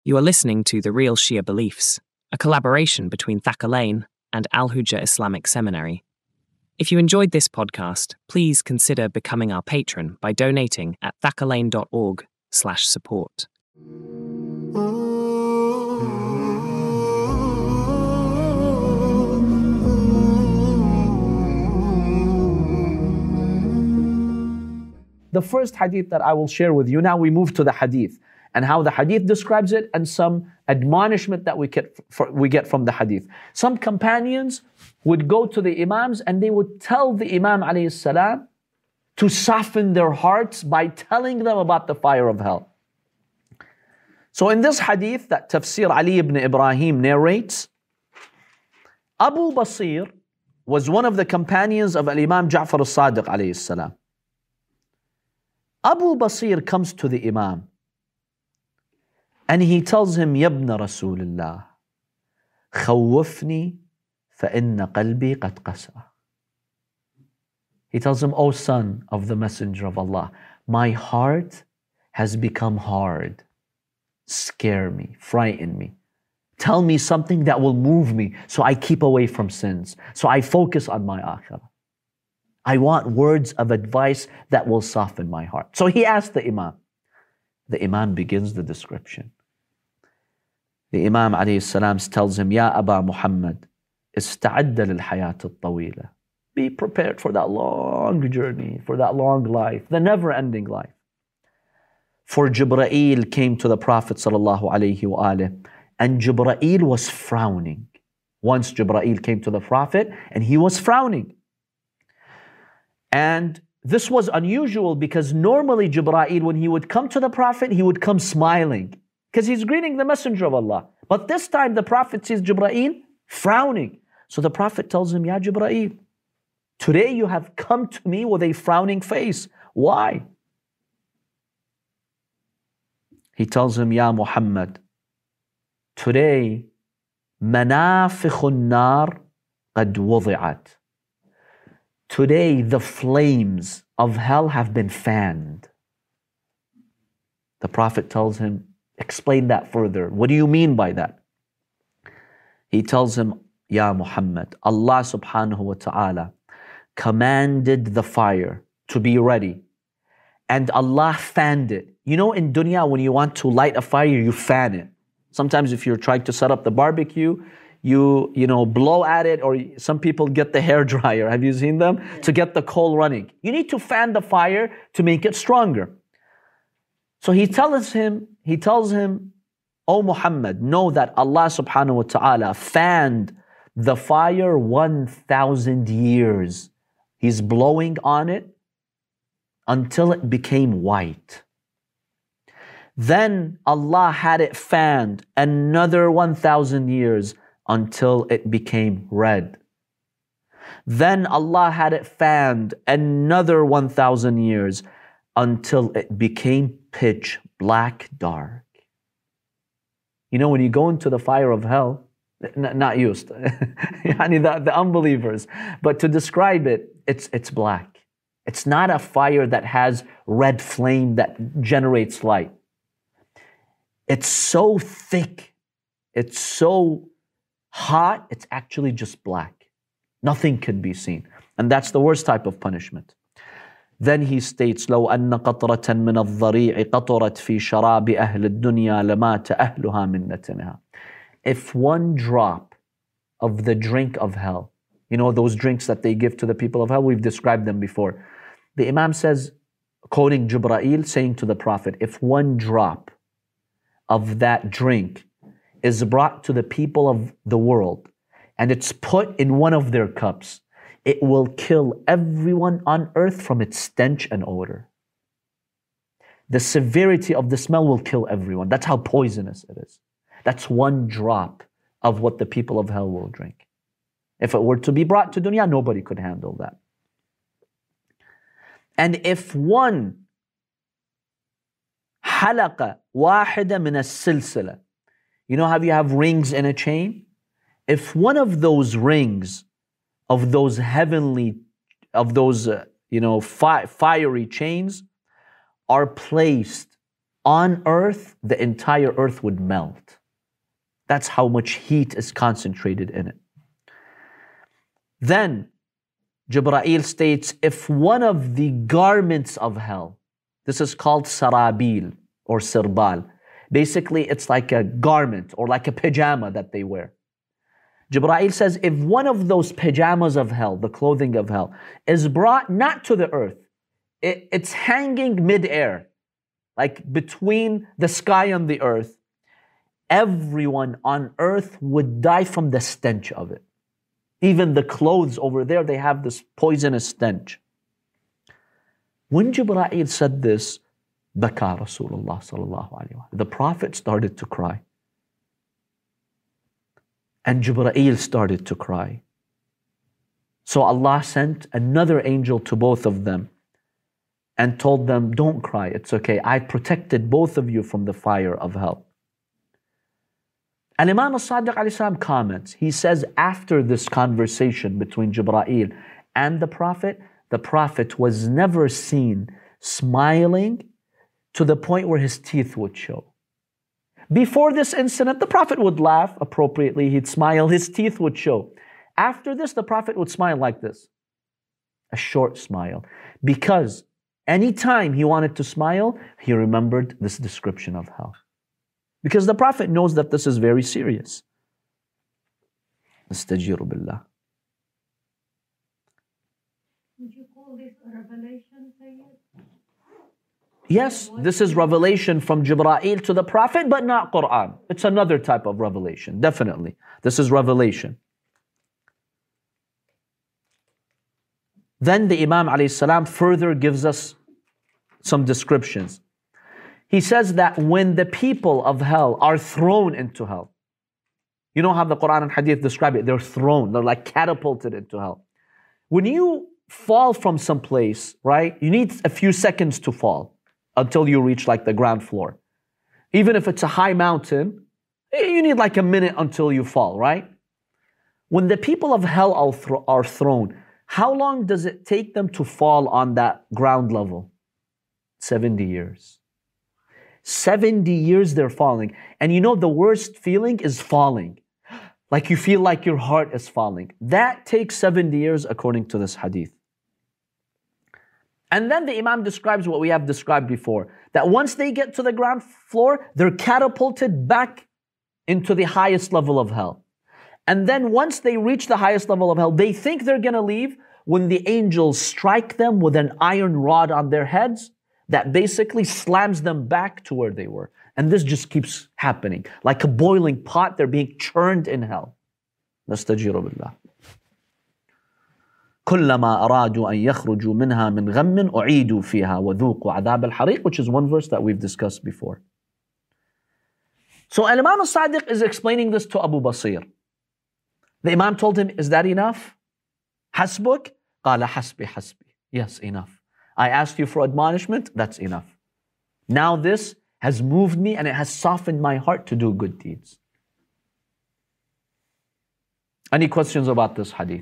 You are listening to The Real Shia Beliefs, a collaboration between Thakalain and Al Hujjah Islamic Seminary. If you enjoyed this podcast, please consider becoming our patron by donating at thakalain.org/support. The first hadith that I will share with you, now we move to the hadith and how the hadith describes it and some admonishment that we get from the hadith. Some companions would go to the imams and they would tell the Imam alayhi salam to soften their hearts by telling them about the fire of hell. So in this hadith that Tafsir Ali ibn Ibrahim narrates, Abu Basir was one of the companions of Imam Ja'far al-Sadiq alayhi salam. Abu Basir comes to the Imam and he tells him, Yabna Rasulullah, khawwafni fa inna qalbi qad qasa. He tells him, O son of the Messenger of Allah, my heart has become hard. Scare me, frighten me. Tell me something that will move me so I keep away from sins, so I focus on my akhirah. I want words of advice that will soften my heart. So he asked the Imam. The Imam begins the description. The Imam alayhi salam tells him, Ya Aba Muhammad, ista'adda lil hayat al-tawila. Be prepared for that long journey, for that long life, the never-ending life. For Jibreel came to the Prophet sallallahu alayhi wa alih, and Jibreel was frowning. Once Jibreel came to the Prophet and he was frowning. And this was unusual because normally Jibreel, when he would come to the Prophet, he would come smiling because he's greeting the Messenger of Allah. But this time the Prophet sees Jibreel frowning. So the Prophet tells him, Ya Jibreel, today you have come to me with a frowning face. Why? He tells him, Ya Muhammad, today manafikhun nar qad wudi'at. Today the flames of hell have been fanned. The Prophet tells him, explain that further. What do you mean by that? He tells him, Ya Muhammad, Allah subhanahu wa ta'ala commanded the fire to be ready and Allah fanned it. You know, in dunya, when you want to light a fire, you fan it. Sometimes if you're trying to set up the barbecue, you blow at it, or some people get the hair dryer. Have you seen them? To get the coal running. You need to fan the fire to make it stronger. So he tells him, O Muhammad, know that Allah subhanahu wa ta'ala fanned the fire 1,000 years. He's blowing on it until it became white. Then Allah had it fanned another 1,000 years until it became red. Then Allah had it fanned another 1,000 years until it became pitch black dark. You know, when you go into the fire of hell, not used, the unbelievers, but to describe it, it's black. It's not a fire that has red flame that generates light. It's so thick, it's so hot, it's actually just black. Nothing can be seen. And that's the worst type of punishment. Then he states, لو أن قطرة من الضريع قطرت في شراب أهل الدنيا لمات أهلها من نتنها. If one drop of the drink of hell, you know those drinks that they give to the people of hell, we've described them before. The Imam says, quoting Jibreel, saying to the Prophet, if one drop of that drink is brought to the people of the world and it's put in one of their cups, it will kill everyone on earth from its stench and odor. The severity of the smell will kill everyone. That's how poisonous it is. That's one drop of what the people of hell will drink. If it were to be brought to dunya, nobody could handle that. And if one حلقة واحدة من السلسلة, you know how you have rings in a chain? If one of those rings of those heavenly, fiery chains are placed on earth, the entire earth would melt. That's how much heat is concentrated in it. Then, Jibreel states, if one of the garments of hell, this is called sarabil or sirbal. Basically, it's like a garment or like a pajama that they wear. Jibreel says, if one of those pajamas of hell, the clothing of hell, is brought not to the earth, it's hanging mid-air, like between the sky and the earth, everyone on earth would die from the stench of it. Even the clothes over there, they have this poisonous stench. When Jibreel said this, Baka Rasulullah sallallahu alayhi wa sallam. The Prophet started to cry. And Jibreel started to cry. So Allah sent another angel to both of them and told them, don't cry, it's okay. I protected both of you from the fire of hell. And Imam al-Sadiq alayhi salam comments, he says after this conversation between Jibreel and the Prophet was never seen smiling to the point where his teeth would show. Before this incident, the Prophet would laugh appropriately, he'd smile, his teeth would show. After this, the Prophet would smile like this, a short smile, because anytime he wanted to smile, he remembered this description of hell. Because the Prophet knows that this is very serious. Nastajiru billah. Would you call this a revelation, Sayyid? Yes, this is revelation from Jibreel to the Prophet, but not Quran. It's another type of revelation, definitely. This is revelation. Then the Imam alayhi salam further gives us some descriptions. He says that when the people of hell are thrown into hell, you know how the Quran and Hadith describe it, they're thrown, they're like catapulted into hell. When you fall from some place, right, you need a few seconds to fall until you reach like the ground floor. Even if it's a high mountain, you need like a minute until you fall, right? When the people of hell are thrown, how long does it take them to fall on that ground level? 70 years. 70 years they're falling. And you know the worst feeling is falling. Like you feel like your heart is falling. That takes 70 years according to this hadith. And then the Imam describes what we have described before. That once they get to the ground floor, they're catapulted back into the highest level of hell. And then once they reach the highest level of hell, they think they're going to leave when the angels strike them with an iron rod on their heads that basically slams them back to where they were. And this just keeps happening. Like a boiling pot, they're being churned in hell. Nastajiru billah. كلما أرادوا أن يخرجوا منها من غم أعيدوا فيها وذوقوا عذاب الحريق, which is one verse that we've discussed before. So Imam al-Sadiq is explaining this to Abu Basir. The Imam told him, is that enough? حسبك? قال حسبي حسبي. Yes, enough. I asked you for admonishment, that's enough. Now this has moved me and it has softened my heart to do good deeds. Any questions about this hadith?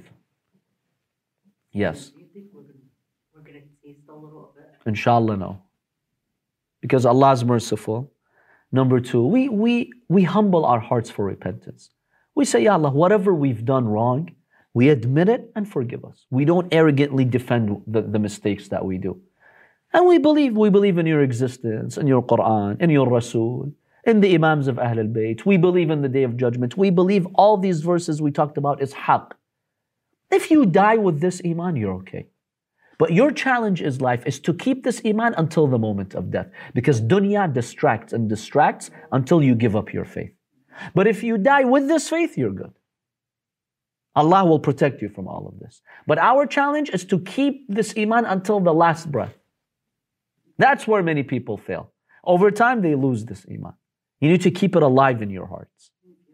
Yes. Do you think we're going to taste a little bit? Inshallah, no. Because Allah is merciful. Number two, we humble our hearts for repentance. We say, Ya Allah, whatever we've done wrong, we admit it and forgive us. We don't arrogantly defend the mistakes that we do. And we believe in your existence, in your Quran, in your Rasul, in the Imams of Ahl al-Bayt. We believe in the Day of Judgment. We believe all these verses we talked about is haqq. If you die with this iman, you're okay. But your challenge in life is to keep this iman until the moment of death. Because dunya distracts and distracts until you give up your faith. But if you die with this faith, you're good. Allah will protect you from all of this. But our challenge is to keep this iman until the last breath. That's where many people fail. Over time, they lose this iman. You need to keep it alive in your hearts.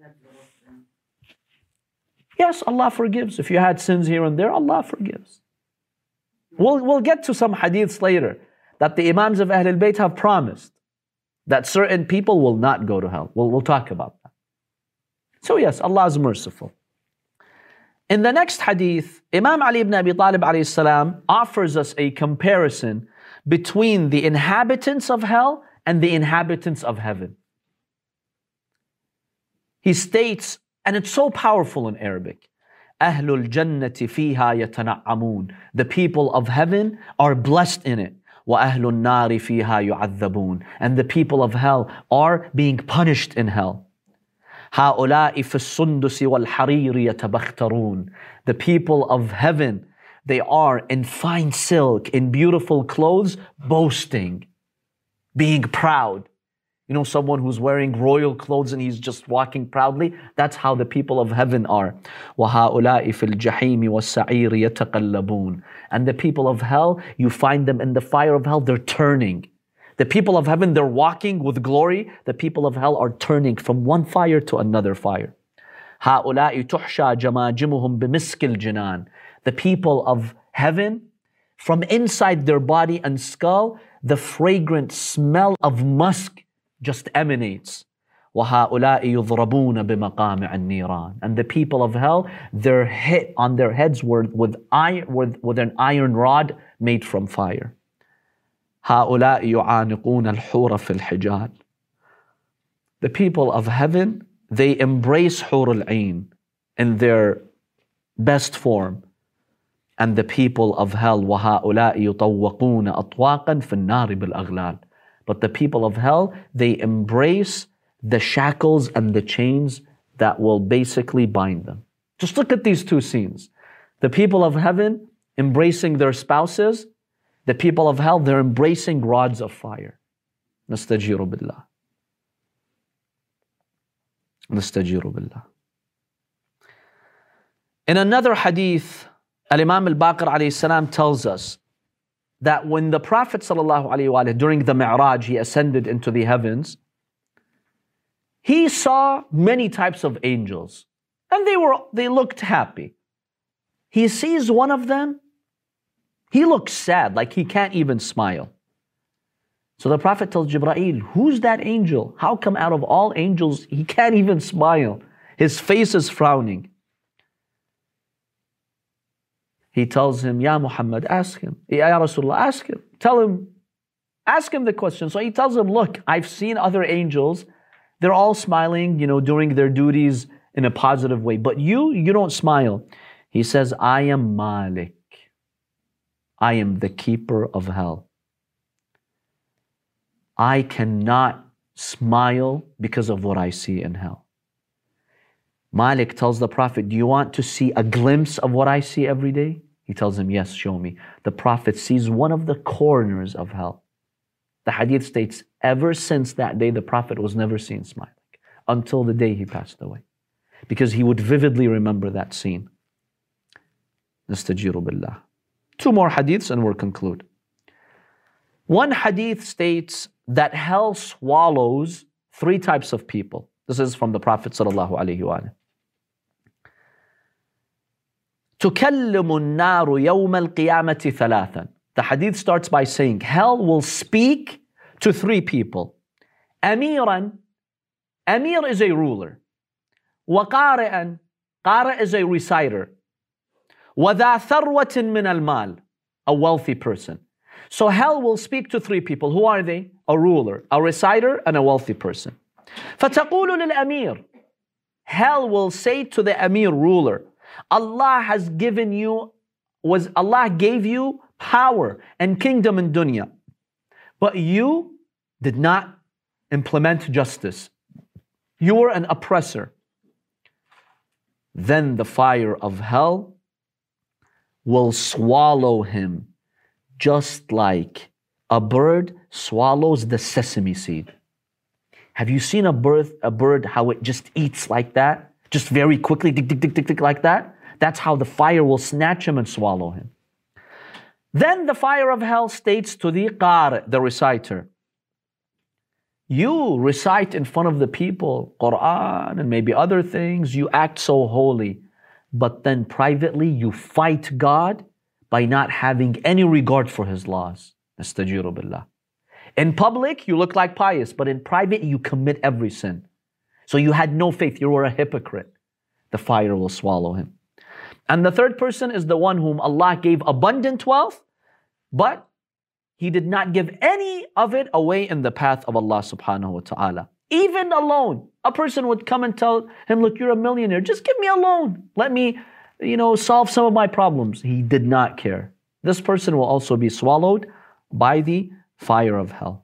Yes, Allah forgives. If you had sins here and there, Allah forgives. We'll get to some hadiths later that the Imams of Ahl al-Bayt have promised that certain people will not go to hell. We'll talk about that. So yes, Allah is merciful. In the next hadith, Imam Ali ibn Abi Talib alayhi salam offers us a comparison between the inhabitants of hell and the inhabitants of heaven. He states, and it's so powerful in Arabic, أهل الجنة فيها يتنعمون. The people of heaven are blessed in it. وأهل النار فيها يعذبون. And the people of hell are being punished in hell. هؤلاء في السندس والحرير يتبخترون. The people of heaven, they are in fine silk, in beautiful clothes, boasting, being proud. You know, someone who's wearing royal clothes and he's just walking proudly. That's how the people of heaven are. وَهَؤُلَاءِ فِي الْجَحِيمِ وَالسَّعِيرِ يَتَقَلَّبُونَ. And the people of hell, you find them in the fire of hell, they're turning. The people of heaven, they're walking with glory. The people of hell are turning from one fire to another fire. هَؤُلَاءِ تُحْشَى جَمَاجِمُهُمْ بِمِسْكِ الْجِنَانِ. The people of heaven, from inside their body and skull, the fragrant smell of musk just emanates. وَهَؤُلَاءِ يُضْرَبُونَ بِمَقَامِعِ النِّيرَانِ. And the people of hell, they're hit on their heads with an iron rod made from fire. هَؤُلَاءِ يُعَانِقُونَ الْحُورَ فِي الْحِجَالِ. The people of heaven, they embrace Hur al-Ain in their best form. And the people of hell, وَهَؤُلَاءِ يُطَوَّقُونَ أَطْوَاقًا فِي النَّارِ بِالْأَغْلَالِ. But the people of hell, they embrace the shackles and the chains that will basically bind them. Just look at these two scenes. The people of heaven embracing their spouses. The people of hell, they're embracing rods of fire. نستجير بالله. نستجير بالله. In another hadith, Al-Imam al-Baqir alayhi salam tells us that when the Prophet ﷺ, during the Mi'raj, he ascended into the heavens, he saw many types of angels, and they looked happy. He sees one of them, he looks sad, like he can't even smile. So the Prophet tells Jibreel, who's that angel? How come out of all angels, he can't even smile? His face is frowning. He tells him, Ya Muhammad, ask him. Ya Rasulullah, ask him. Ask him the question. So he tells him, look, I've seen other angels. They're all smiling, doing their duties in a positive way. But you don't smile. He says, I am Malik. I am the keeper of hell. I cannot smile because of what I see in hell. Malik tells the Prophet, do you want to see a glimpse of what I see every day? He tells him, yes, show me. The Prophet sees one of the corners of hell. The hadith states, ever since that day, the Prophet was never seen smiling until the day he passed away. Because he would vividly remember that scene. Nastajiru billah. Two more hadiths and we'll conclude. One hadith states that hell swallows three types of people. This is from the Prophet sallallahu alaihi wasallam. تُكَلِّمُ النَّارُ يَوْمَ الْقِيَامَةِ ثَلَاثًا. The hadith starts by saying, hell will speak to three people. أَمِيرًا. Amir is a ruler. وَقَارِئًا. Qari is a reciter. وَذَا ثَرْوَةٍ مِّنَ الْمَالِ. A wealthy person. So hell will speak to three people. Who are they? A ruler, a reciter, and a wealthy person. فَتَقُولُ لِلْأَمِيرِ. Hell will say to the Amir, ruler, Allah gave you power and kingdom in dunya, but you did not implement justice. You were an oppressor. Then the fire of hell will swallow him just like a bird swallows the sesame seed. Have you seen a bird how it just eats like that? Just very quickly, tick, tick, tick, tick, tick, like that? That's how the fire will snatch him and swallow him. Then the fire of hell states to the qari, the reciter, you recite in front of the people, Quran and maybe other things, you act so holy, but then privately you fight God by not having any regard for His laws. Nastajiru billah. In public, you look like pious, but in private, you commit every sin. So you had no faith, you were a hypocrite. The fire will swallow him. And the third person is the one whom Allah gave abundant wealth, but He did not give any of it away in the path of Allah subhanahu wa ta'ala. Even a loan. A person would come and tell him, look, you're a millionaire. Just give me a loan. Let me, solve some of my problems. He did not care. This person will also be swallowed by the fire of hell.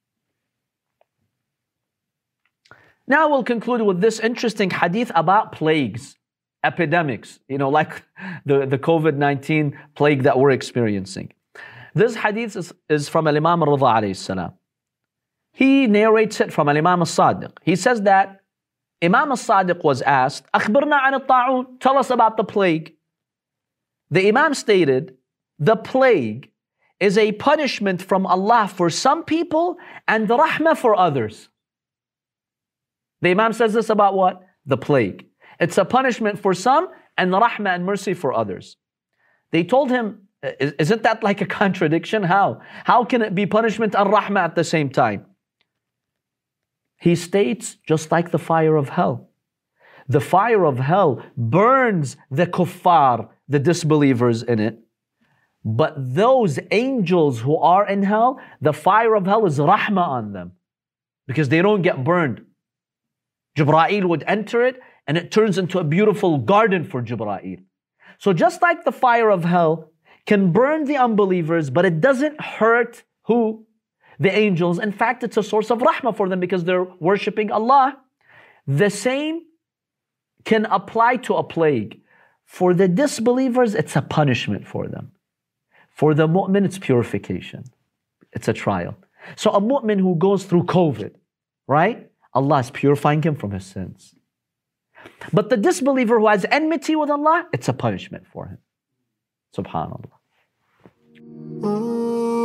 Now we'll conclude with this interesting hadith about plagues, epidemics, like the COVID-19 plague that we're experiencing. This hadith is from Imam al-Rida alayhi salam. He narrates it from Imam al-Sadiq. He says that Imam al-Sadiq was asked, أخبرنا عن الطاعون, tell us about the plague. The Imam stated, the plague is a punishment from Allah for some people and rahmah for others. The Imam says this about what? The plague. It's a punishment for some and rahmah and mercy for others. They told him, isn't that like a contradiction? How? How can it be punishment and rahmah at the same time? He states, just like the fire of hell. The fire of hell burns the kuffar, the disbelievers in it. But those angels who are in hell, the fire of hell is rahmah on them. Because they don't get burned. Jibreel would enter it and it turns into a beautiful garden for Jibreel. So just like the fire of hell can burn the unbelievers, but it doesn't hurt who? The angels. In fact, it's a source of rahmah for them because they're worshipping Allah. The same can apply to a plague. For the disbelievers, it's a punishment for them. For the mu'min, it's purification. It's a trial. So a mu'min who goes through COVID, right? Allah is purifying him from his sins. But the disbeliever who has enmity with Allah, it's a punishment for him. Subhanallah.